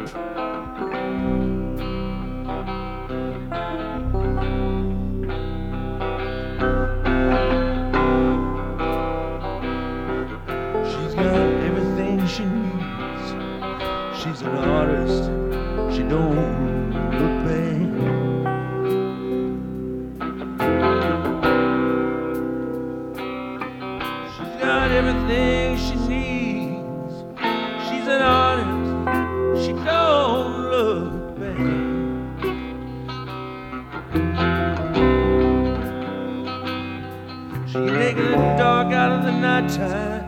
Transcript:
She's got everything she needs. She's an artist. She don't look bad. She's got everything she needs. She's an artist. She don't look bad. She can make the dark out of the nighttime.